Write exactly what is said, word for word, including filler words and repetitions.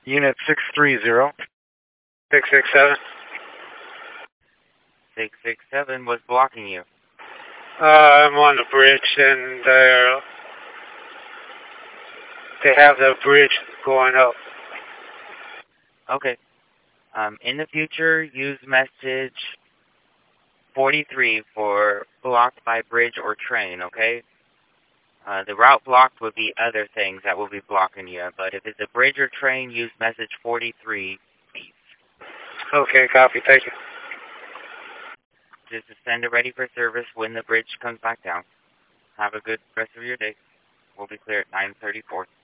Unit six three zero. six six seven. six six seven, what's blocking you? Uh, I'm on the bridge, and they're, they have the bridge going up. Okay. Um, in the future, use message forty-three for blocked by bridge or train, okay? Uh, the route blocked would be other things that will be blocking you, but if it's a bridge or train, use message forty-three. Okay, copy. Thank you. Just to send it ready for service when the bridge comes back down. Have a good rest of your day. We'll be clear at nine thirty-four.